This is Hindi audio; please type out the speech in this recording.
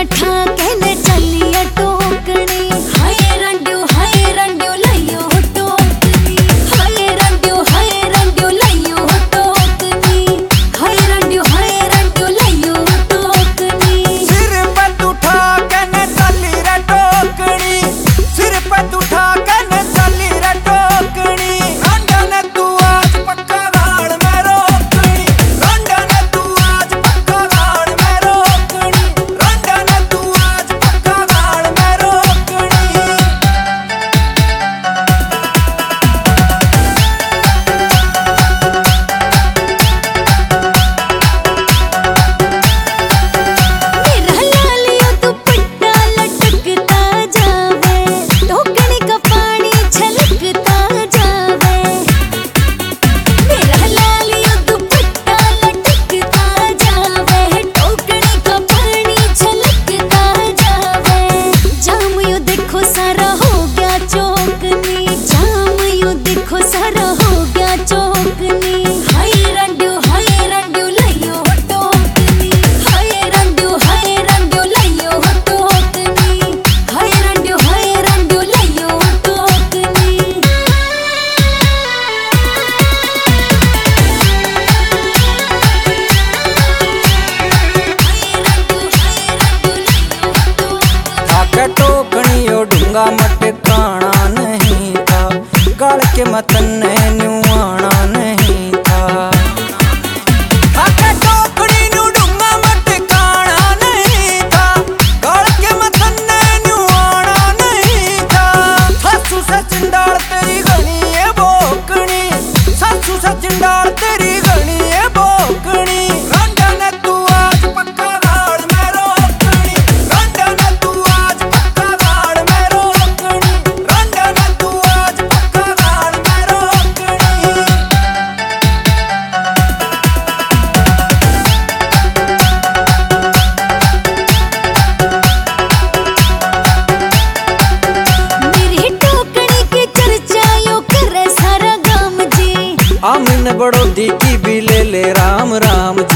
ठाके ने चलिया टोकनी। हाय रंड्यो लइयो टोकनी। हाय रंड्यो लइयो टोकनी। हाय रंड्यो लइयो टोकनी। सिर पे तू ठाके ने चली रे टोकनी। सिर पे तू ठाके ने चली रे टोकनी। रंडा ने तू आज पक्का गाड़ में रोकनी। रंडा ने तू आज पक्का गाड़ में रोकनी। रंडा ने तू आज पक्का गाड़ में रोकनी। मेरा लालियो दुपट्टा लटकता जावे। टोकनी का पानी छलकता जावे। मेरा लालियो दुपट्टा लटकता जावे। टोकनी का पानी छलकता जावे। जाम यो देखो सारा हो गया चौकनी। जाम यो देखो सारा हो गया चौकनी। हाय रंड्यो लइयो टोकनी। हाय रंड्यो लइयो टोकनी। हाय रंड्यो लइयो टोकनी। ठाके टोकनियो ढूंगा मटकाना नहीं था। गल के मतन न्यूआना नहीं था। ठाके टोकनी नु ढूंगा मटकाना नहीं था। गल के मतन न्यूआना नहीं था। सासू से चिंडाल तेरी घनी है बोकनी। सासू से चिंडाल तेरी घनी है बोकनी। रंडा ने तू आज पक्का गाड़ में रोकनी। रंडा ने तू आज पक्का गाड़ में रोकनी। रंडा ने तू आज पक्का गाड़ में रोकनी। मेरी टोकनी की चर्चा यो करे सारा गाम जी। आमिन बड़ोदी की भी ले राम राम जी।